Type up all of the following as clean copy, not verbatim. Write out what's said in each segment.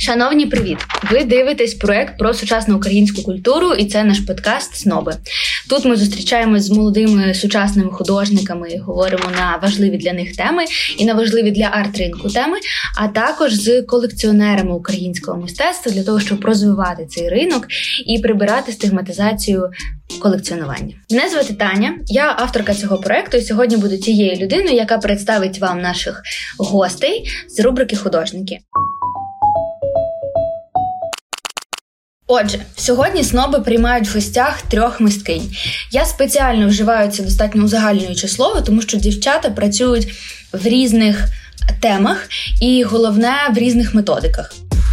Шановні, привіт! Ви дивитесь проект про сучасну українську культуру, і це наш подкаст «Сноби». Тут ми зустрічаємось з молодими сучасними художниками, говоримо на важливі для них теми і на важливі для арт-ринку теми, а також з колекціонерами українського мистецтва для того, щоб розвивати цей ринок і прибирати стигматизацію колекціонування. Мене звати Таня, я авторка цього проекту, і сьогодні буду тією людиною, яка представить вам наших гостей з рубрики «Художники». Отже, сьогодні сноби приймають в гостях 3 мисткинь. Я спеціально вживаю це достатньо узагальнююче слово, тому що дівчата працюють в різних темах і, головне, в різних методиках.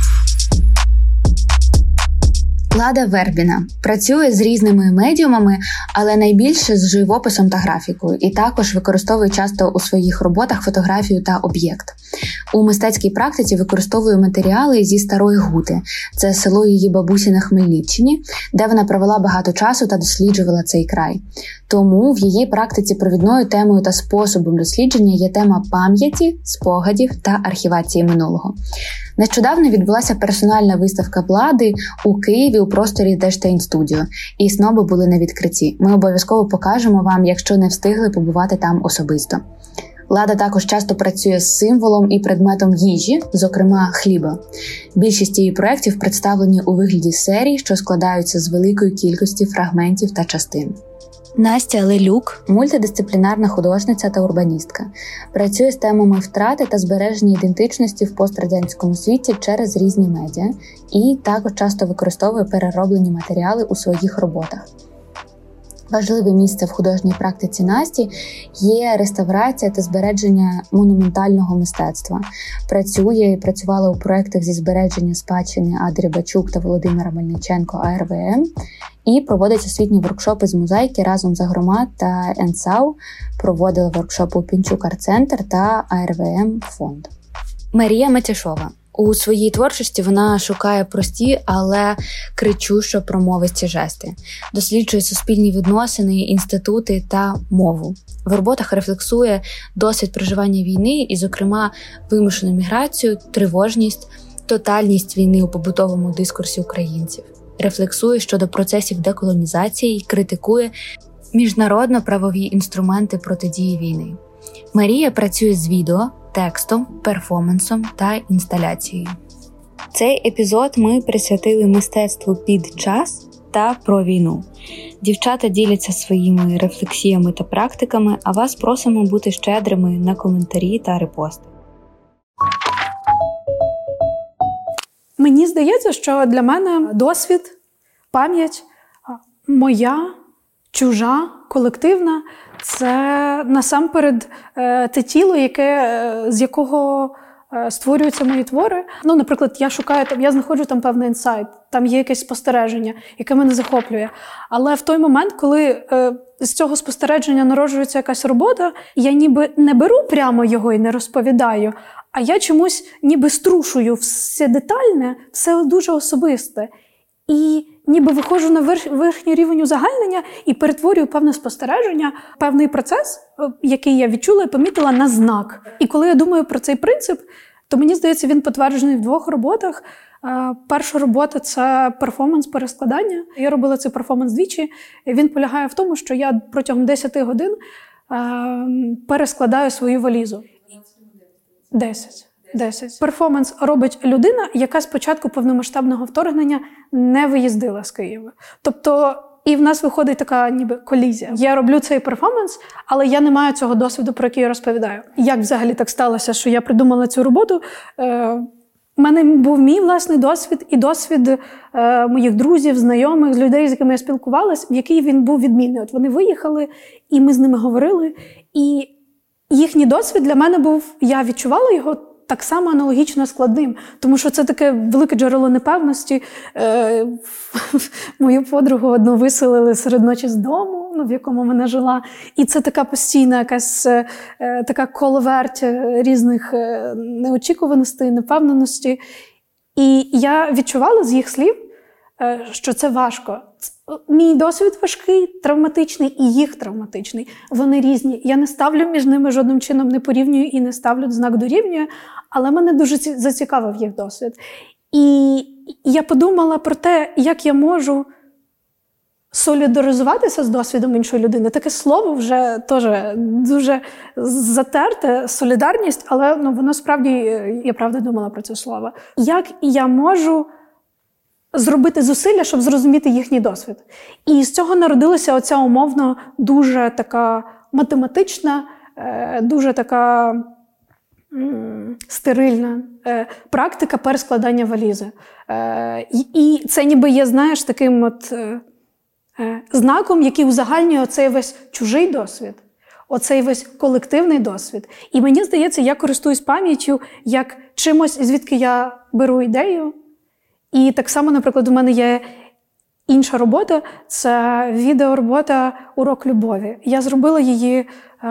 Лада Вербіна працює з різними медіумами, але найбільше з живописом та графікою, і також використовує часто у своїх роботах фотографію та об'єкт. У мистецькій практиці використовує матеріали зі Старої Гути. Це село її бабусі на Хмельниччині, де вона провела багато часу та досліджувала цей край. Тому в її практиці провідною темою та способом дослідження є тема пам'яті, спогадів та архівації минулого. Нещодавно відбулася персональна виставка Лади у Києві у просторі Дештейн Студіо, і сноби були на відкритті. Ми обов'язково покажемо вам, якщо не встигли побувати там особисто. Лада також часто працює з символом і предметом їжі, зокрема хліба. Більшість її проєктів представлені у вигляді серій, що складаються з великої кількості фрагментів та частин. Настя Лелюк – мультидисциплінарна художниця та урбаністка. Працює з темами втрати та збереження ідентичності в пострадянському світі через різні медіа і також часто використовує перероблені матеріали у своїх роботах. Важливе місце в художній практиці Насті є реставрація та збереження монументального мистецтва. Працює і працювала у проєктах зі збереження спадщини Адрі Бачук та Володимира Мельниченко АРВМ і проводить освітні воркшопи з мозаїки разом з Агромат та НСАУ, проводила воркшопи у Пінчук Арт-центр та АРВМ фонд. Марія Матяшова. У своїй творчості вона шукає прості, але кричущо промовисті жести. Досліджує суспільні відносини, інститути та мову. В роботах рефлексує досвід проживання війни і, зокрема, вимушену міграцію, тривожність, тотальність війни у побутовому дискурсі українців. Рефлексує щодо процесів деколонізації і критикує міжнародно-правові інструменти протидії війни. Марія працює з відео, текстом, перформансом та інсталяцією. Цей епізод ми присвятили мистецтву під час та про війну. Дівчата діляться своїми рефлексіями та практиками, а вас просимо бути щедрими на коментарі та репости. Мені здається, що для мене досвід, пам'ять моя, чужа, колективна – це насамперед те тіло, з якого створюються мої твори. Наприклад, я знаходжу там певний інсайт, там є якесь спостереження, яке мене захоплює. Але в той момент, коли з цього спостереження народжується якась робота, я ніби не беру прямо його і не розповідаю, а я чомусь ніби струшую все детальне, все дуже особисте. І ніби виходжу на верхній рівень узагальнення і перетворюю певне спостереження, певний процес, який я відчула і помітила, на знак. І коли я думаю про цей принцип, то мені здається, він підтверджений в 2 роботах. Перша робота – це перформанс-перескладання. Я робила цей перформанс двічі. Він полягає в тому, що я протягом 10 годин перескладаю свою валізу. 10. Перформанс робить людина, яка з початку повномасштабного вторгнення не виїздила з Києва. Тобто, і в нас виходить така ніби колізія. Я роблю цей перформанс, але я не маю цього досвіду, про який я розповідаю. Як взагалі так сталося, що я придумала цю роботу? У мене був мій власний досвід і досвід моїх друзів, знайомих, людей, з якими я спілкувалась, в який він був відмінний. От вони виїхали, і ми з ними говорили, і їхній досвід для мене був, я відчувала його так само аналогічно складним, тому що це таке велике джерело непевності. Мою подругу одну виселили серед ночі з дому, в якому вона жила, і це така постійна якась така коловерть різних неочікуваностей, непевненості. І я відчувала з їх слів, що це важко. Мій досвід важкий, травматичний, і їх травматичний. Вони різні. Я не ставлю між ними жодним чином, не порівнюю і не ставлю знак дорівнює, але мене дуже зацікавив їх досвід. І я подумала про те, як я можу солідаризуватися з досвідом іншої людини. Таке слово вже теж дуже затерте, солідарність, але воно справді, я правда думала про це слово. Як я можу зробити зусилля, щоб зрозуміти їхній досвід. І з цього народилася оця умовно дуже така математична, дуже така стерильна практика перескладання валізи. І це ніби є, знаєш, таким от знаком, який узагальнює оцей весь чужий досвід, оцей весь колективний досвід. І мені здається, я користуюсь пам'яттю як чимось, звідки я беру ідею. І так само, наприклад, у мене є інша робота, це відеоробота «Урок любові». Я зробила її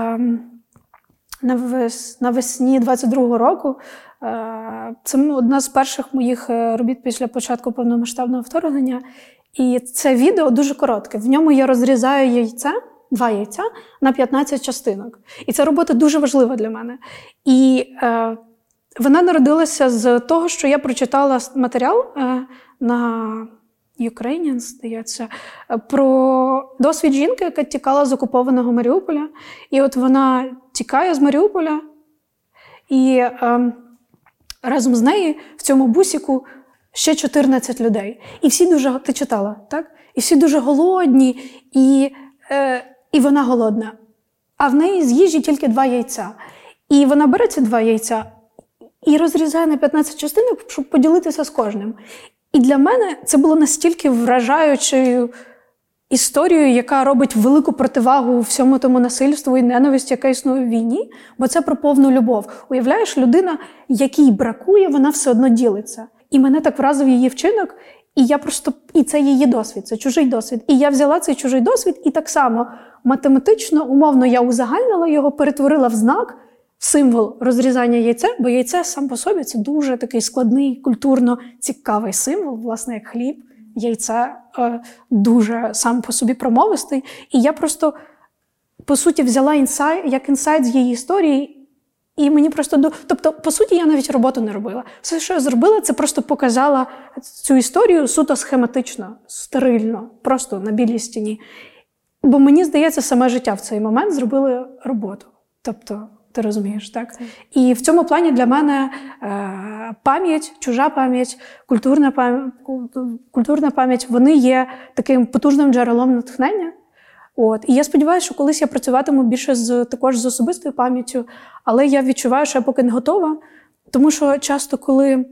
навесні 22-го року. Це одна з перших моїх робіт після початку повномасштабного вторгнення. І це відео дуже коротке. В ньому я розрізаю два яйця на 15 частинок. І ця робота дуже важлива для мене. І вона народилася з того, що я прочитала матеріал на Ukrainian, здається, про досвід жінки, яка тікала з окупованого Маріуполя. І от вона тікає з Маріуполя, і разом з нею в цьому бусіку ще 14 людей. І всі дуже, ти читала, так? І всі дуже голодні, і вона голодна. А в неї з їжі тільки 2 яйця. І вона бере ці 2 яйця і розрізає на 15 частинок, щоб поділитися з кожним. І для мене це було настільки вражаючою історією, яка робить велику противагу всьому тому насильству і ненависті, яка існує в війні, бо це про повну любов. Уявляєш, людина, якій бракує, вона все одно ділиться. І мене так вразив її вчинок, і це її досвід, це чужий досвід. І я взяла цей чужий досвід і так само математично, умовно, я узагальнила його, перетворила в знак, в символ розрізання яйця, бо яйце сам по собі – це дуже такий складний, культурно цікавий символ, власне, як хліб. Яйце дуже сам по собі промовистий. І я просто, по суті, взяла інсайт з її історії, і мені просто... Тобто, по суті, я навіть роботу не робила. Все, що я зробила, це просто показала цю історію суто схематично, стерильно, просто на білій стіні. Бо мені здається, саме життя в цей момент зробили роботу. Тобто, ти розумієш, так? І в цьому плані для мене пам'ять, чужа пам'ять, культурна пам'ять, вони є таким потужним джерелом натхнення. І я сподіваюся, що колись я працюватиму більше також з особистою пам'яттю, але я відчуваю, що я поки не готова, тому що часто, коли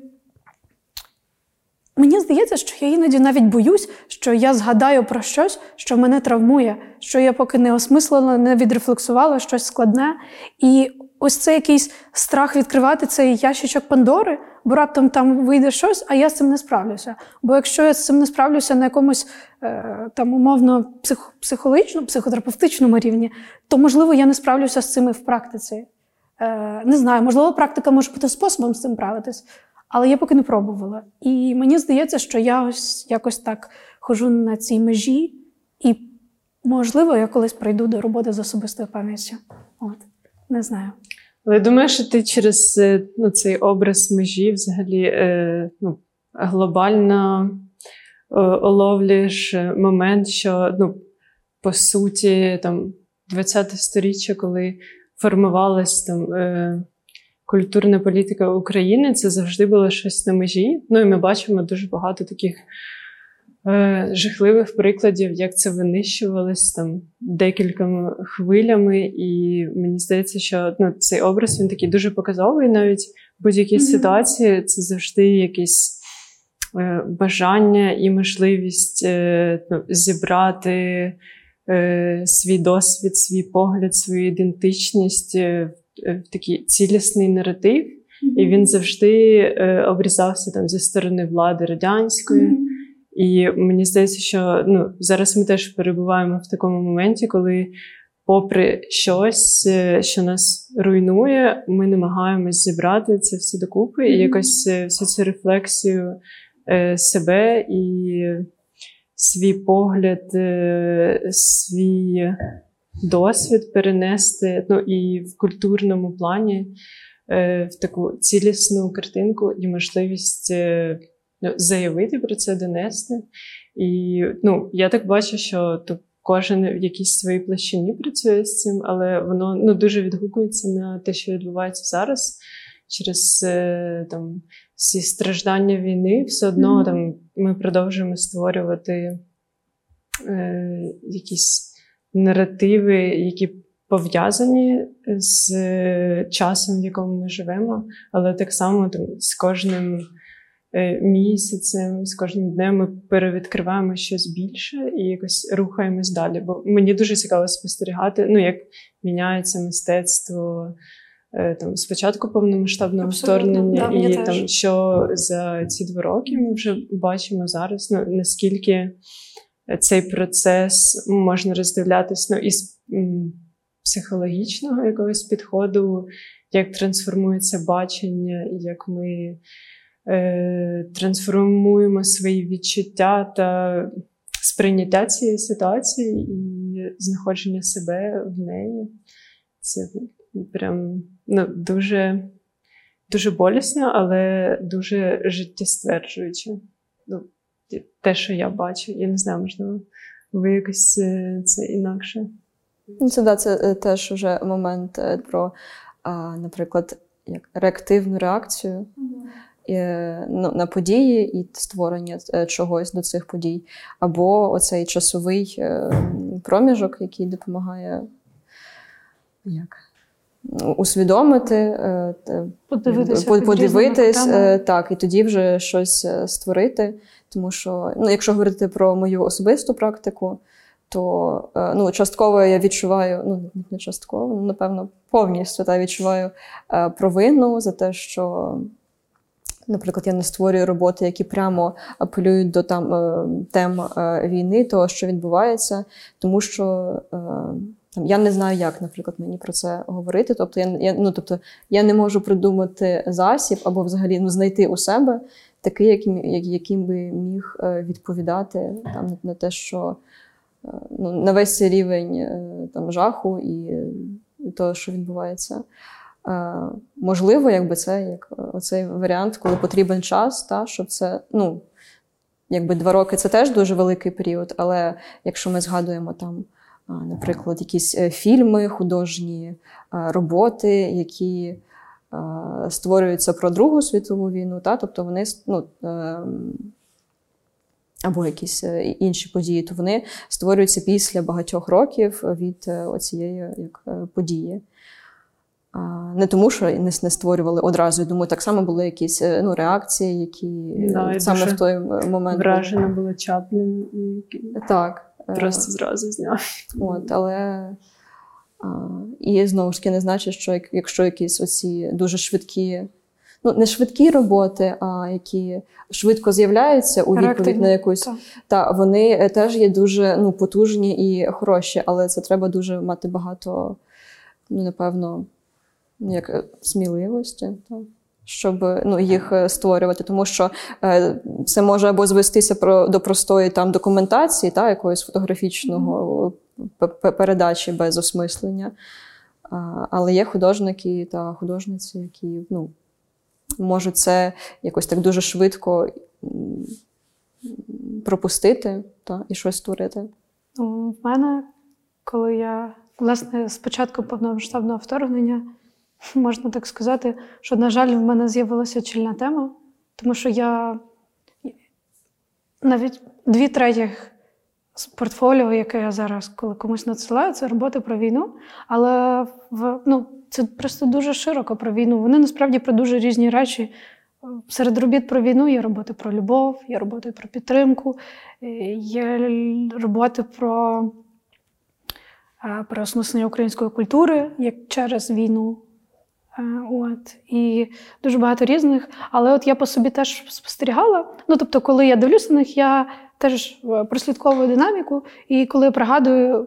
мені здається, що я іноді навіть боюсь, що я згадаю про щось, що мене травмує, що я поки не осмислила, не відрефлексувала щось складне. І ось це якийсь страх відкривати цей ящичок Пандори, бо раптом там вийде щось, а я з цим не справлюся. Бо якщо я з цим не справлюся на якомусь там умовно психотерапевтичному рівні, то, можливо, я не справлюся з цим і в практиці. Не знаю, можливо, практика може бути способом з цим правитись. Але я поки не пробувала. І мені здається, що я ось якось так ходжу на цій межі, і, можливо, я колись прийду до роботи з особистою пам'яттю. Не знаю. Але я думаю, що ти через цей образ межі взагалі глобально уловлюєш момент, що, по суті, там, 20-те сторіччя, коли формувалась там культурна політика України, це завжди було щось на межі. І ми бачимо дуже багато таких жахливих прикладів, як це винищувалось там декількома хвилями. І мені здається, що цей образ, він такий дуже показовий навіть в будь-якій ситуації. Це завжди якесь бажання і можливість зібрати свій досвід, свій погляд, свою ідентичність в такий цілісний наратив, і він завжди обрізався там зі сторони влади радянської. І мені здається, що зараз ми теж перебуваємо в такому моменті, коли попри щось, що нас руйнує, ми намагаємось зібрати це все докупи і якось всю цю рефлексію себе і свій погляд, свій досвід перенести, і в культурному плані в таку цілісну картинку і можливість заявити про це, донести. І я так бачу, що тут кожен в якійсь своїй площині працює з цим, але воно дуже відгукується на те, що відбувається зараз. Через всі страждання війни все одно ми продовжуємо створювати якісь наративи, які пов'язані з часом, в якому ми живемо, але так само з кожним місяцем, з кожним днем ми перевідкриваємо щось більше і якось рухаємось далі. Бо мені дуже цікаво спостерігати, як міняється мистецтво спочатку повномасштабного вторгнення, і що за ці 2 роки ми вже бачимо зараз, наскільки цей процес можна роздивлятись із психологічного якогось підходу, як трансформується бачення, і як ми трансформуємо свої відчуття та сприйняття цієї ситуації і знаходження себе в неї. Це прям дуже, дуже болісно, але дуже життєстверджуюче. Те, що я бачу. Я не знаю, можливо, ви якось це інакше. Це теж вже момент про, наприклад, реактивну реакцію на події і створення чогось до цих подій. Або оцей часовий проміжок, який допомагає усвідомити, подивитись, так, і тоді вже щось створити. Тому що, якщо говорити про мою особисту практику, то частково я відчуваю, не частково, напевно, повністю відчуваю провину за те, що, наприклад, я не створюю роботи, які прямо апелюють до тем війни, того, що відбувається, тому що я не знаю, як, наприклад, мені про це говорити. Тобто я не можу придумати засіб або взагалі знайти у себе такий, яким би міг відповідати на те, що на весь цей рівень жаху і того, що відбувається. Можливо, це як оцей варіант, коли потрібен час, щоб це, 2 роки – це теж дуже великий період, але якщо ми згадуємо наприклад, якісь фільми, художні роботи, які створюються про Другу світову війну, тобто вони, або якісь інші події, то вони створюються після багатьох років від оцієї події. Не тому, що не створювали одразу. Я думаю, так само були якісь реакції, які саме в той момент... Вражена була Чаплін. Так. Просто зразу зняв. І знову ж таки не значить, що якщо якісь оці дуже швидкі, не швидкі роботи, а які швидко з'являються у відповідь на якусь, вони теж є дуже потужні і хороші, але це треба дуже мати багато, напевно, сміливості, щоб їх створювати. Тому що це може або звестися до простої документації, якоїсь фотографічного передачі без осмислення. Але є художники та художниці, які можуть це якось так дуже швидко пропустити і щось створити. В мене, коли я, власне, з початку повномасштабного вторгнення, можна так сказати, що, на жаль, в мене з'явилася чільна тема, тому що я навіть 2/3 з портфоліо, яке я зараз, коли комусь надсилаю, це роботи про війну, але це просто дуже широко про війну. Вони насправді про дуже різні речі. Серед робіт про війну є роботи про любов, є роботи про підтримку, є роботи про осмислення української культури, як через війну. І дуже багато різних. Але я по собі теж спостерігала. Тобто, коли я дивлюся на них, я теж прослідковую динаміку. І коли я пригадую,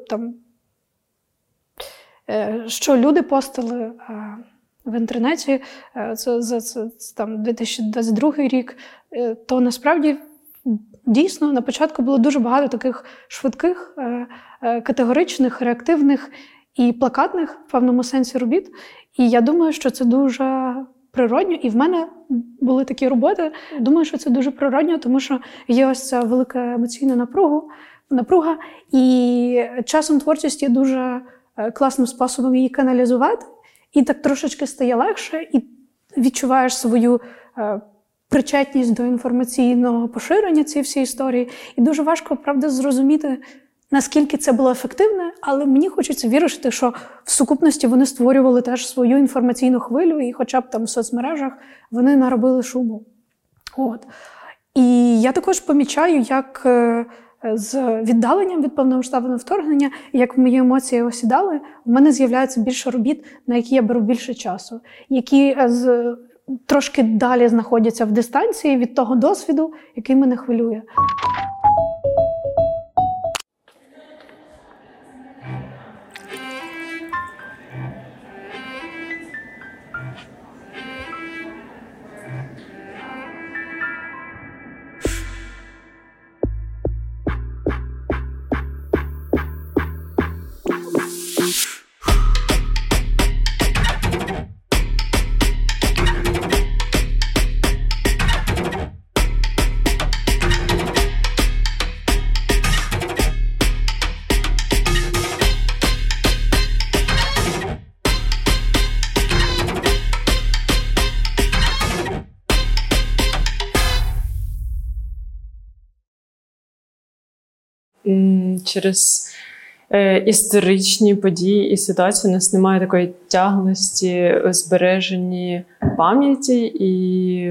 що люди постили в інтернеті, це 2022 рік, то насправді дійсно на початку було дуже багато таких швидких, категоричних, реактивних і плакатних в певному сенсі робіт. І я думаю, що це дуже природньо. І в мене були такі роботи. Думаю, що це дуже природньо, тому що є ось ця велика емоційна напруга. І часом творчість є дуже класним способом її каналізувати. І так трошечки стає легше, і відчуваєш свою причетність до інформаційного поширення цієї всієї історії. І дуже важко, правда, зрозуміти, наскільки це було ефективне, але мені хочеться вірити, що в сукупності вони створювали теж свою інформаційну хвилю, і хоча б там в соцмережах вони наробили шуму. От. І я також помічаю, як з віддаленням від повномасштабного вторгнення, як мої емоції осідали, в мене з'являється більше робіт, на які я беру більше часу, які трошки далі знаходяться в дистанції від того досвіду, який мене хвилює. Через історичні події і ситуації у нас немає такої тяглості у збереженні пам'яті і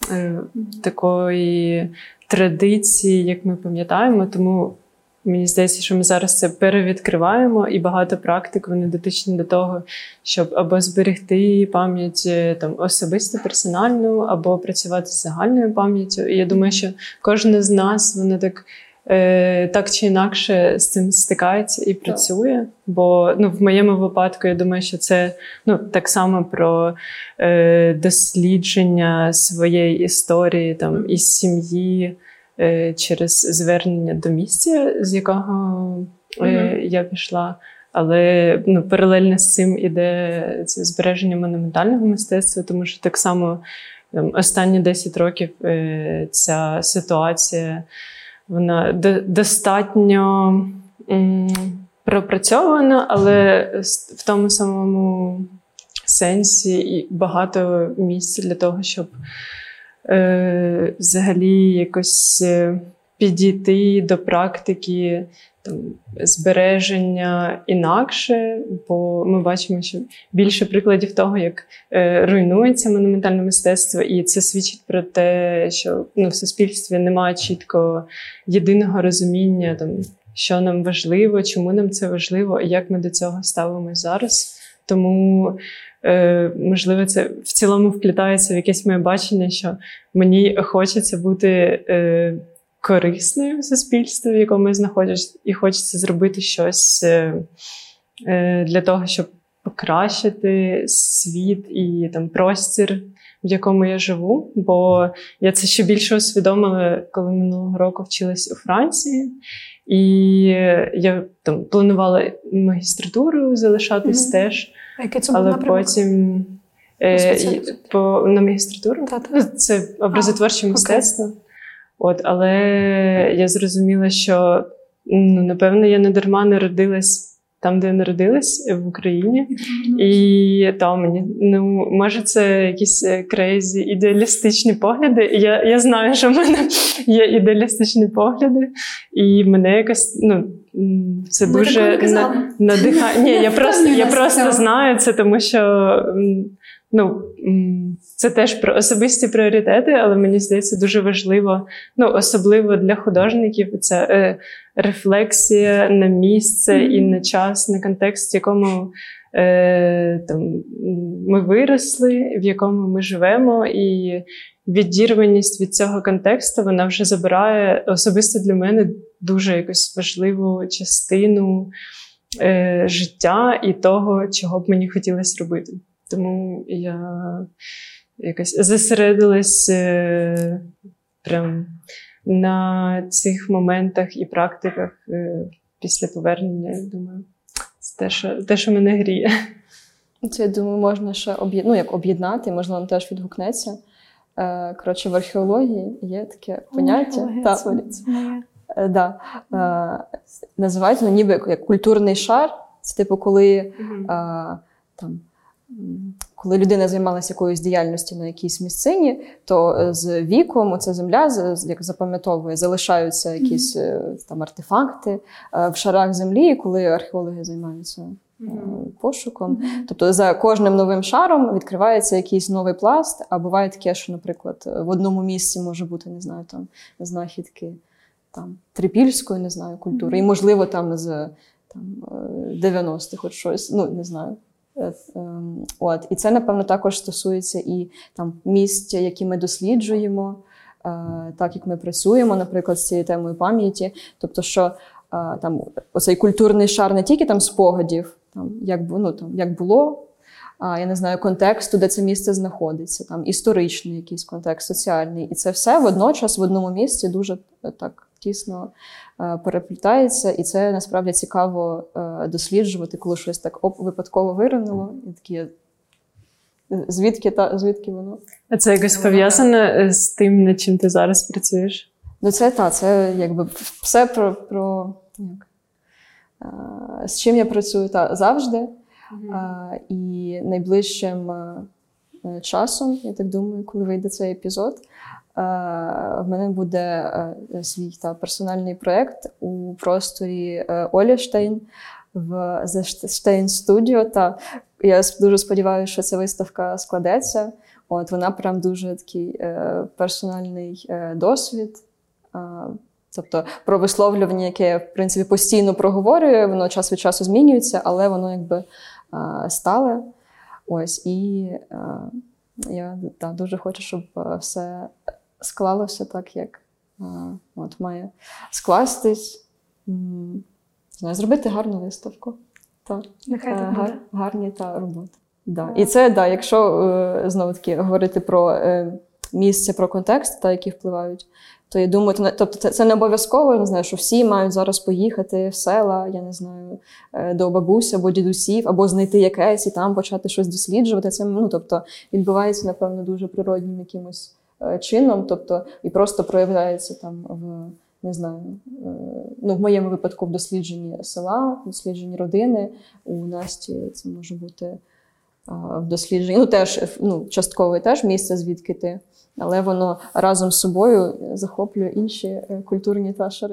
такої традиції, як ми пам'ятаємо. Тому мені здається, що ми зараз це перевідкриваємо, і багато практик вони дотичні до того, щоб або зберегти пам'ять там особисто, персональну, або працювати з загальною пам'яттю. І я думаю, що кожен з нас, воно так чи інакше з цим стикається і працює. Бо в моєму випадку, я думаю, що це так само про дослідження своєї історії там, із сім'ї через звернення до місця, з якого я пішла. Але паралельно з цим іде це збереження монументального мистецтва, тому що так само останні 10 років ця ситуація вона достатньо пропрацьована, але в тому самому сенсі і багато місця для того, щоб взагалі якось підійти до практики збереження інакше, бо ми бачимо, що більше прикладів того, як руйнується монументальне мистецтво, і це свідчить про те, що в суспільстві немає чітко єдиного розуміння, що нам важливо, чому нам це важливо, і як ми до цього ставимося зараз. Тому, можливо, це в цілому вплітається в якесь моє бачення, що мені хочеться бути корисною в суспільстві, в якому я знаходжусь, і хочеться зробити щось для того, щоб покращити світ і простір, в якому я живу. Бо я це ще більше усвідомила, коли минулого року вчилась у Франції. І я планувала магістратуру залишатись теж. А який це був напрямок? Потім на магістратуру. Це образотворче мистецтво. Але я зрозуміла, що, напевно, я не дарма народилась там, де я народилась, в Україні. І мені, може, це якісь крейзі ідеалістичні погляди. Я знаю, що в мене є ідеалістичні погляди. І мене якось, це дуже надихає. Ні, я просто знаю це, тому що, це теж про особисті пріоритети, але мені здається дуже важливо, особливо для художників, це рефлексія на місце і на час, на контекст, в якому ми виросли, в якому ми живемо, і відірваність від цього контексту, вона вже забирає особисто для мене дуже якусь важливу частину життя і того, чого б мені хотілося робити. Тому я якось зосередилась прям на цих моментах і практиках після повернення. Я думаю, це те, що мене гріє. Це, я думаю, можна ще об'єднати, можливо, вам теж відгукнеться. Коротше, в археології є таке поняття. Називається ніби як культурний шар. Це типу, коли коли людина займалася якоюсь діяльністю на якійсь місцині, то з віком ця земля, як запам'ятовує, залишаються якісь там артефакти в шарах землі, коли археологи займаються пошуком. Тобто за кожним новим шаром відкривається якийсь новий пласт, а буває таке, що, наприклад, в одному місці може бути, не знаю, там знахідки трипільської, не знаю, культури, і, можливо, там з 90-х от щось, не знаю. І це, напевно, також стосується і місць, які ми досліджуємо, так як ми працюємо, наприклад, з цією темою пам'яті. Тобто, що оцей культурний шар не тільки спогадів, як було, я не знаю, контексту, де це місце знаходиться, історичний якийсь контекст, соціальний. І це все водночас в одному місці дуже так тісно переплітається, і це насправді цікаво досліджувати, коли щось так випадково виринуло, і такі, звідки воно. А це якось пов'язане з тим, над чим ти зараз працюєш? Це якби все про з чим я працюю завжди. І найближчим часом, я так думаю, коли вийде цей епізод, в мене буде свій персональний проєкт у просторі Олі Штейн в The Штейн Studio. Я дуже сподіваюся, що ця виставка складеться. Вона прям дуже такий персональний досвід. Тобто про висловлювання, яке я, в принципі, постійно проговорюю, воно час від часу змінюється, але воно якби стале. І я дуже хочу, щоб все склалося так, як має скластись. Зробити гарну виставку. Гарні роботи. І це, якщо, знову-таки, говорити про місце, про контекст, які впливають, то я думаю, тобто це не обов'язково, я не знаю, що всі мають зараз поїхати в села, я не знаю, до бабусь або дідусів, або знайти якесь і там почати щось досліджувати. Це, тобто, відбувається, напевно, дуже природнім якимось чином, тобто, і просто проявляється не знаю, в моєму випадку в дослідженні села, в дослідженні родини, у Насті це може бути в дослідженні, частково теж місце, звідки ти, але воно разом з собою захоплює інші культурні шари.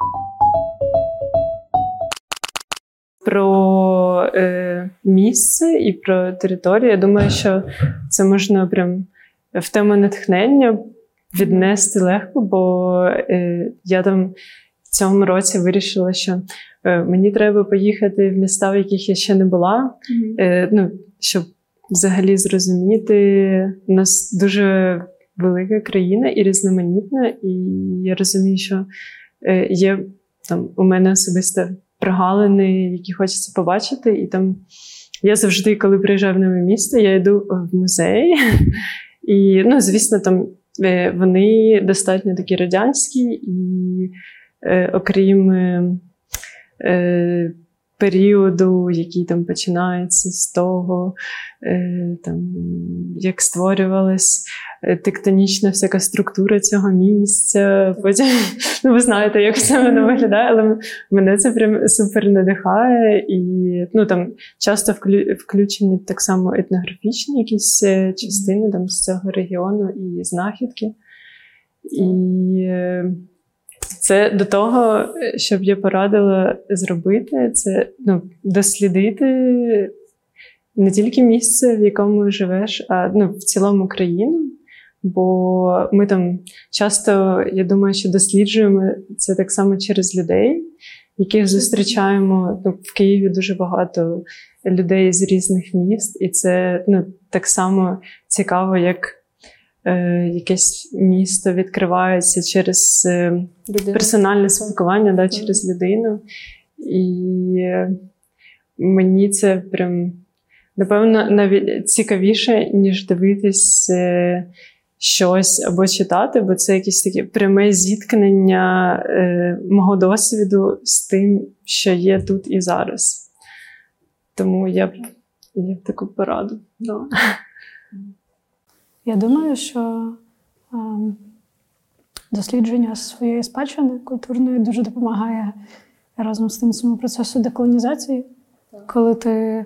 Про місце і про територію, я думаю, що це можна прям в тему натхнення віднести легко, бо я в цьому році вирішила, що мені треба поїхати в міста, в яких я ще не була, щоб взагалі зрозуміти. У нас дуже велика країна і різноманітна, і я розумію, що є у мене особисто прогалини, які хочеться побачити, і я завжди, коли приїжджаю в нове місто, я йду в музей, і, звісно, вони достатньо такі радянські, і окрім періоду, який починається з того, як створювалась тектонічна всяка структура цього місця. Потім, ви знаєте, як це воно виглядає, але мене це прям супер надихає. І часто включені так само етнографічні якісь частини з цього регіону і знахідки. І це до того, щоб я порадила зробити, це дослідити не тільки місце, в якому живеш, а в цілому країну. Бо ми часто, я думаю, що досліджуємо це так само через людей, яких зустрічаємо. В Києві дуже багато людей з різних міст, і це так само цікаво, як якесь місто відкривається через персональне спілкування, через людину. І мені це прям, напевно, навіть цікавіше, ніж дивитись щось або читати, бо це якесь таке пряме зіткнення мого досвіду з тим, що є тут і зараз. Тому я б є таку пораду. Да. Я думаю, що дослідження своєї спадщини культурної дуже допомагає разом з тим цьому процесу деколонізації, коли ти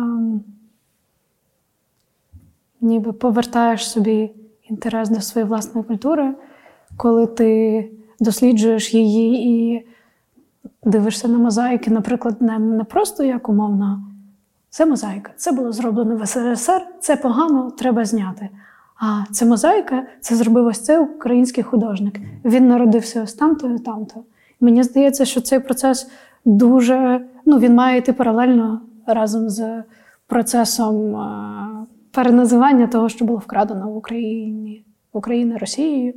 ніби повертаєш собі інтерес до своєї власної культури, коли ти досліджуєш її і дивишся на мозаїки, наприклад, не просто як умовно, це мозаїка, це було зроблено в СРСР, це погано, треба зняти. А це мозаїка, це зробив ось цей український художник. Він народився ось там-то і там-то. Мені здається, що цей процес дуже, він має йти паралельно разом з процесом переназивання того, що було вкрадено в Україні Росією.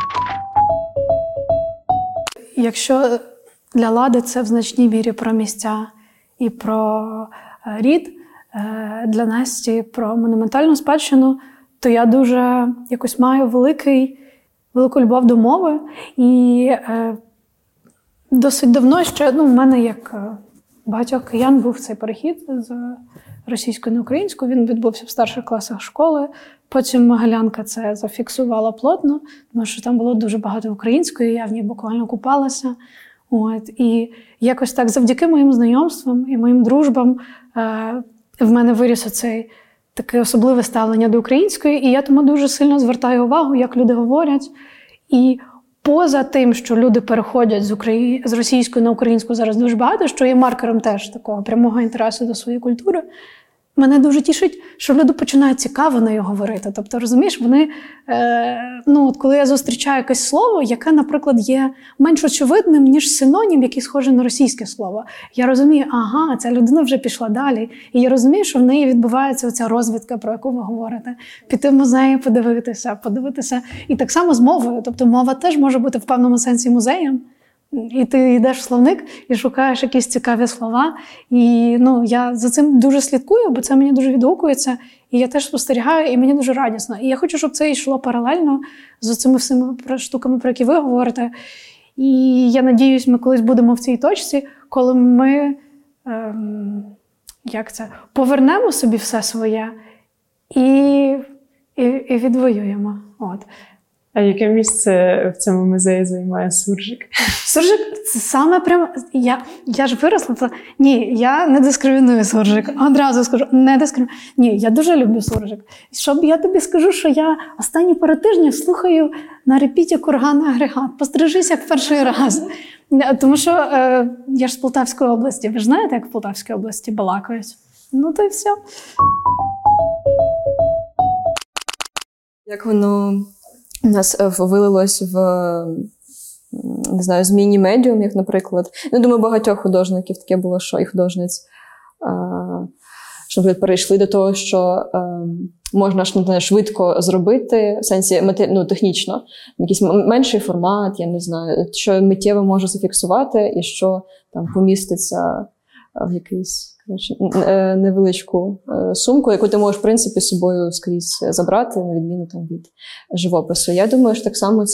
Якщо для Лади це в значній мірі про місця і про рід, для Насті про монументальну спадщину, то я дуже якось маю велику любов до мови. І досить давно ще, в мене, як багатьох киян, був цей перехід з російської на українську. Він відбувся в старших класах школи. Потім Могилянка це зафіксувала плотно, тому що там було дуже багато української, я в ній буквально купалася. І якось так завдяки моїм знайомствам і моїм дружбам в мене виріс оцей таке особливе ставлення до української, і я тому дуже сильно звертаю увагу, як люди говорять. І поза тим, що люди переходять з російської на українську зараз дуже багато, що є маркером теж такого прямого інтересу до своєї культури, мене дуже тішить, що люди починають цікаво нею говорити. Тобто, розумієш, вони, от коли я зустрічаю якесь слово, яке, наприклад, є менш очевидним, ніж синонім, який схожий на російське слово, я розумію, ага, ця людина вже пішла далі. І я розумію, що в неї відбувається оця розвідка, про яку ви говорите. Піти в музеї, подивитися. І так само з мовою. Тобто мова теж може бути в певному сенсі музеєм. І ти йдеш в словник і шукаєш якісь цікаві слова. І я за цим дуже слідкую, бо це мені дуже відгукується. І я теж спостерігаю, і мені дуже радісно. І я хочу, щоб це йшло паралельно з цими всіми штуками, про які ви говорите. І я надіюсь, ми колись будемо в цій точці, коли ми повернемо собі все своє і відвоюємо. А яке місце в цьому музеї займає суржик? Суржик – це саме прямо… Я ж виросла, то… Ні, я не дискриміную суржик. Одразу скажу, не дискриміную. Ні, я дуже люблю суржик. Щоб я тобі скажу, що я останні пару тижнів слухаю на репіті курганний агрегат. Пострижись, як перший раз. Тому що я ж з Полтавської області. Ви ж знаєте, як в Полтавській області балакають? То й все. Як воно у нас вилилось в, не знаю, зміні медіум, як, наприклад. Думаю, багатьох художників таке було, що і художниць, що, наприклад, перейшли до того, що можна швидко зробити, в сенсі технічно, якийсь менший формат, я не знаю, що миттєво може зафіксувати і що там поміститься в якийсь невеличку сумку, яку ти можеш, в принципі, з собою скрізь забрати, на відміну від живопису. Я думаю, що так само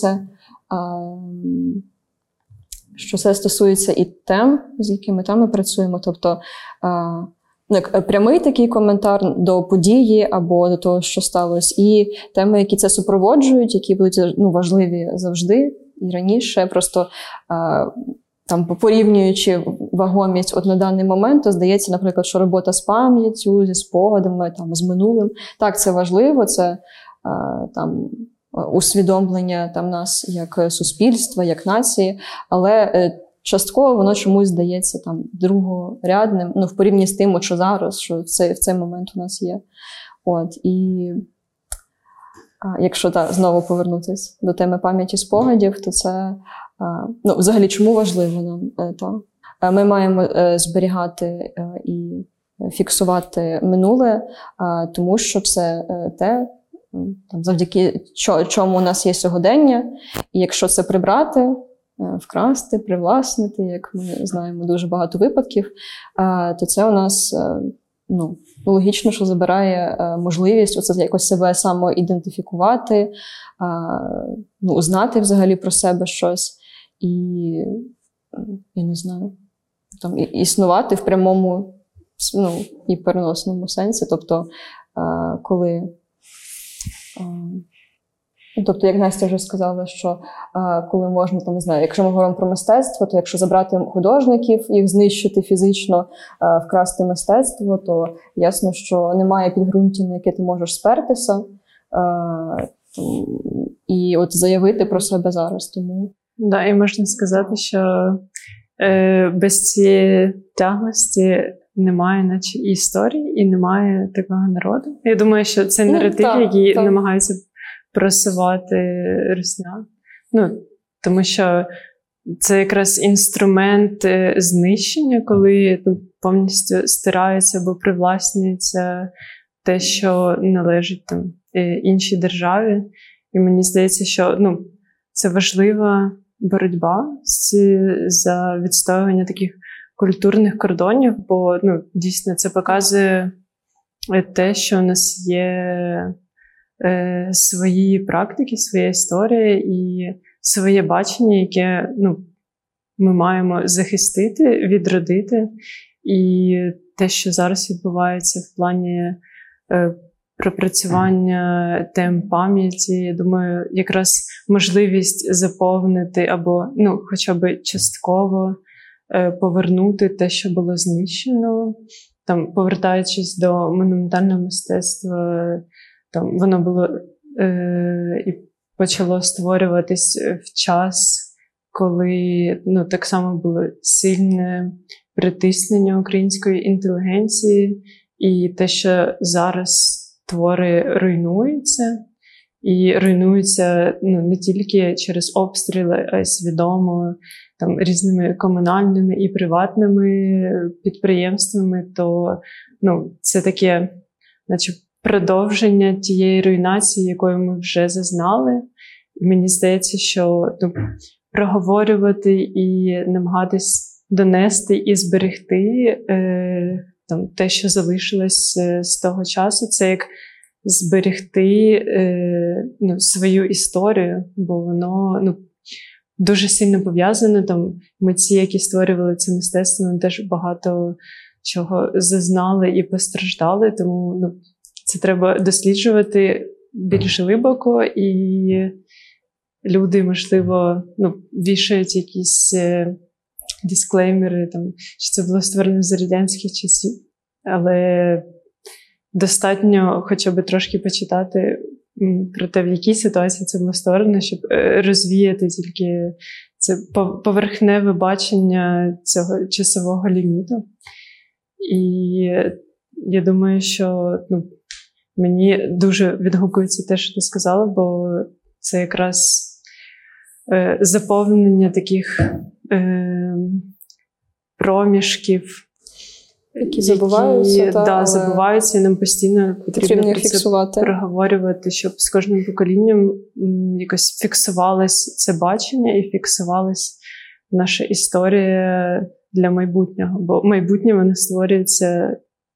що це стосується і тем, з якими там ми працюємо. Тобто, прямий такий коментар до події або до того, що сталося, і теми, які це супроводжують, які будуть важливі завжди і раніше, просто порівнюючи вагомість на даний момент, то здається, наприклад, що робота з пам'яттю, зі спогадами, з минулим. Так, це важливо, це усвідомлення нас як суспільства, як нації, але частково воно чомусь здається другорядним, в порівнянні з тим, що зараз, що в цей момент у нас є. І якщо знову повернутися до теми пам'яті спогадів, то це взагалі, чому важливо нам? Ми маємо зберігати і фіксувати минуле, тому що це те, завдяки чому у нас є сьогодення. І якщо це прибрати, вкрасти, привласнити, як ми знаємо дуже багато випадків, то це у нас логічно, що забирає можливість оце якось себе самоідентифікувати, узнати взагалі про себе щось. І, я не знаю, існувати в прямому і переносному сенсі. Тобто, коли... Тобто, як Настя вже сказала, що коли можна, там, не знаю, якщо ми говоримо про мистецтво, то якщо забрати художників, їх знищити фізично, вкрасти мистецтво, то ясно, що немає підґрунтя, на яке ти можеш спертися і от заявити про себе зараз. Тому... Да, і можна сказати, що без цієї тяглості немає наче і історії, і немає такого народу. Я думаю, що це наратив, який намагаються просувати русня. Тому що це якраз інструмент знищення, коли повністю стирається або привласнюється те, що належить там іншій державі. І мені здається, що це важлива боротьба за відстоювання таких культурних кордонів, бо дійсно це показує те, що у нас є свої практики, своя історія і своє бачення, яке ми маємо захистити, відродити. І те, що зараз відбувається в плані пропрацювання тем пам'яті, я думаю, якраз можливість заповнити або хоча б частково повернути те, що було знищено, там, повертаючись до монументального мистецтва, там воно було і почало створюватись в час, коли так само було сильне притиснення української інтелігенції, і те, що зараз твори руйнуються, і руйнуються не тільки через обстріли, а й свідомо там різними комунальними і приватними підприємствами, то це таке, наче продовження тієї руйнації, якої ми вже зазнали. І мені здається, що проговорювати і намагатись донести і зберегти те, що залишилось з того часу, це як зберегти свою історію, бо воно дуже сильно пов'язане. Там митці, які створювали це мистецтво, вони теж багато чого зазнали і постраждали, тому це треба досліджувати більш глибоко, і люди, можливо, вішають якісь дисклеймери, там, що це було створено за радянських часів, але достатньо хоча б трошки почитати про те, в якій ситуації це було створено, щоб розвіяти тільки це поверхневе бачення цього часового ліміту. І я думаю, що мені дуже відгукується те, що ти сказала, бо це якраз заповнення таких проміжків, які забуваються, забуваються, і нам постійно потрібно їх фіксувати, проговорювати, щоб з кожним поколінням якось фіксувалось це бачення і фіксувалась наша історія для майбутнього. Бо майбутнє воно створюється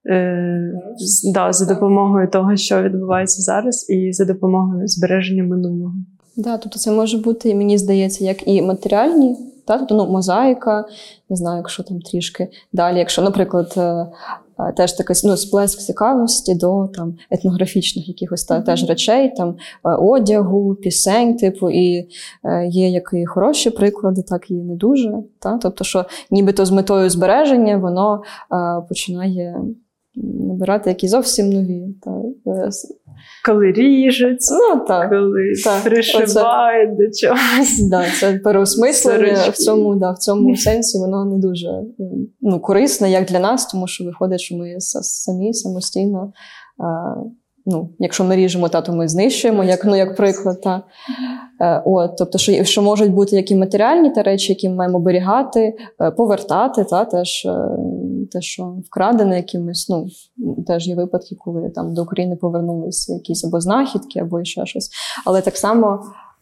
за допомогою того, що відбувається зараз, і за допомогою збереження минулого. Тобто це може бути, мені здається, як і матеріальні, тобто мозаїка, не знаю, якщо там трішки далі, якщо, наприклад, теж такий сплеск цікавості до там етнографічних якихось теж речей, там одягу, пісень, і є як і хороші приклади, так і не дуже. Тобто, що нібито з метою збереження воно починає набирати якісь зовсім нові. Коли ріжуть, коли пришивають до чогось. Це переосмислення в цьому сенсі воно не дуже корисне, як для нас, тому що виходить, що ми самостійно, якщо ми ріжемо, то ми знищуємо, як приклад. Тобто, що можуть бути які матеріальні речі, які ми маємо оберігати, повертати, теж те, що вкрадене якимось, теж є випадки, коли там до України повернулися якісь або знахідки, або ще щось. Але так само,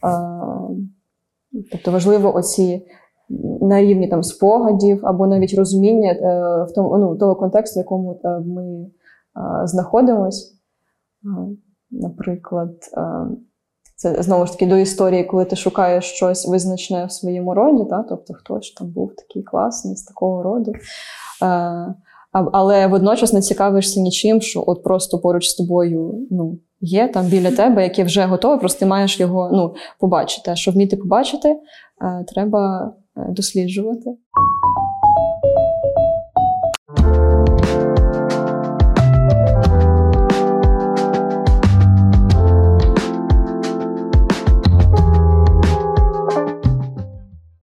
тобто важливо оці на рівні там спогадів, або навіть розуміння в тому, того контексту, в якому ми знаходимось. Наприклад, це, знову ж таки, до історії, коли ти шукаєш щось визначне в своєму роді, тобто хтось там був такий класний, з такого роду. Але водночас не цікавишся нічим, що от просто поруч з тобою, ну, є там біля тебе, яке вже готове, просто ти маєш його, ну, побачити. А щоб вміти побачити, треба досліджувати.